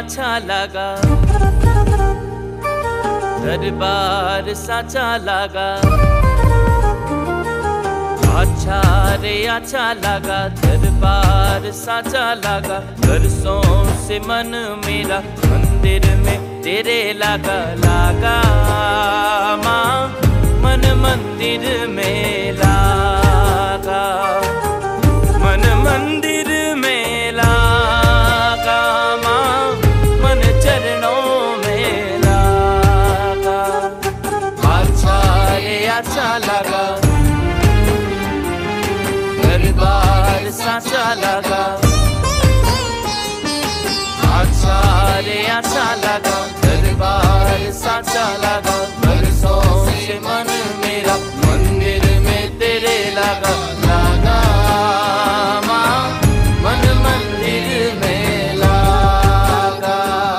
अच्छा लगा, दरबार साचा लगा। अच्छा रे अच्छा लगा, दरबार साचा लगा। बरसों से मन मेरा मंदिर में तेरे लगा माँ, मन मंदिर में लगा, मन मंदिर में लगा माँ, मन चरणों में लगा। अच्छा रे अच्छा लगा, दरबार साचा लगा। अच्छा रे अच्छा लगा, दरबार साचा लगा। बरसों से मन मेरा मंदिर में तेरे लगा माँ, मन मंदिर में लगा।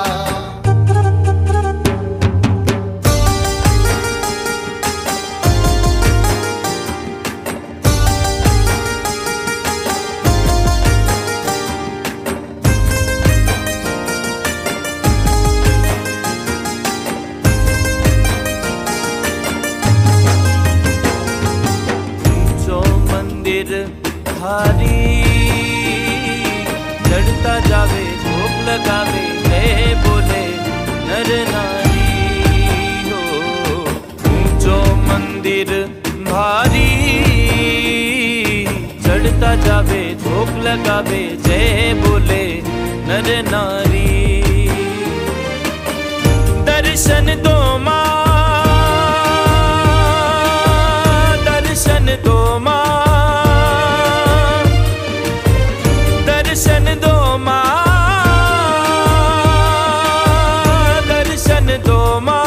भारी चढ़ता जावे, झोंक लगावे, जय बोले नर नारी हो। ऊंचो मंदिर भारी चढ़ता जावे, झोंक लगावे, जय बोले नर नारी। दर्शन दो माँ, दर्शन दो माँ, दर्शन दो माँ, दर्शन दो माँ,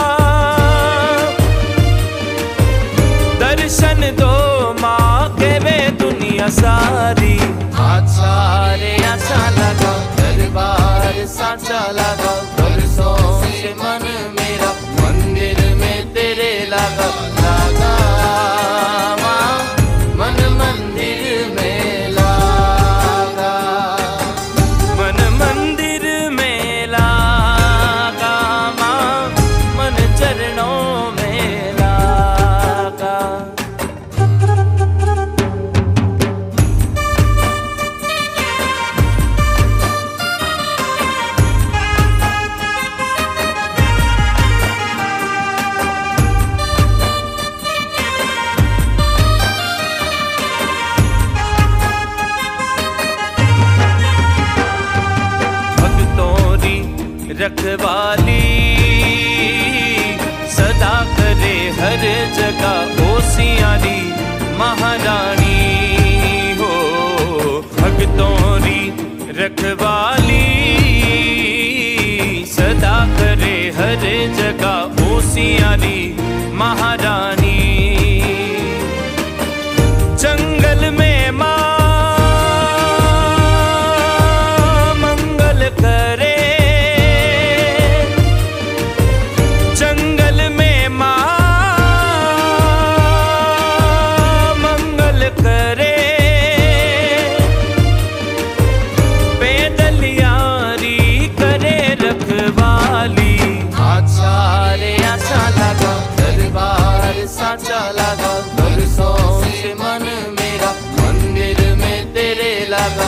दर्शन दो माँ, कहवे दुनिया सारी। अच्छा रे अच्छा लगा, दरबार साचा लगा। बरसों से मन मेरा मंदिर में तेरे लगा माँ, मन मंदिर में लगा, मन मंदिर में लगा माँ, मन चरणों में लगा। रखवाली सदा करे हर जगह, ओ सियारी महारानी हो। भक्तों री रखवाली सदा करे हर जगह, ओ सियारी महारानी। जंगल में माँ मंगल करे, जंगल में माँ मंगल करे। पैदल यारी करे रखवाली। अच्छा रे अच्छा लगा, दरबार साचा लगा। बरसों से मन मेरा मंदिर में तेरे लगा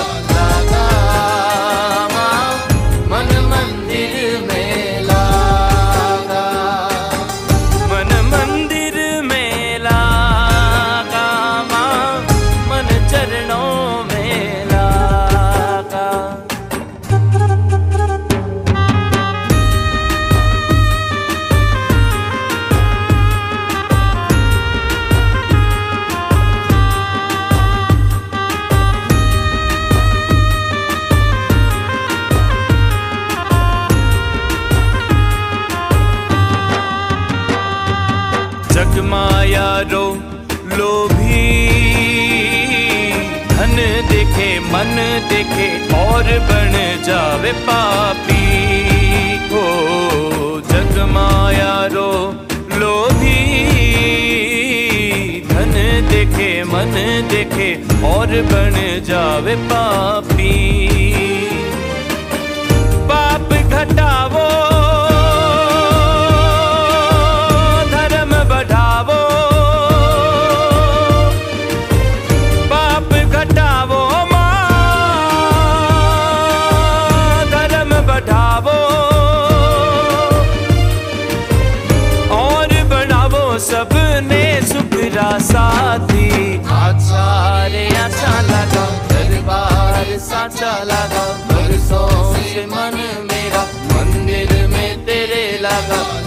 माँ, मन मंदिर में लगा, मन मंदिर में लगा माँ, मन चरणों में लगा। जगमाया रो लोभी, धन देखे मन देखे और बन जावे पापी हो। जगमाया रो लोभी, धन देखे मन देखे और बन जावे पापी। पाप घटावो, धर्म बढ़ावो, पाप घटावो माँ, धर्म बढ़ावो और बनावो सबने सुखरा साथी। अच्छा रे अच्छा लगा, दरबार साचा लगा, बरसों से मन मेरा मंदिर में तेरे लगा।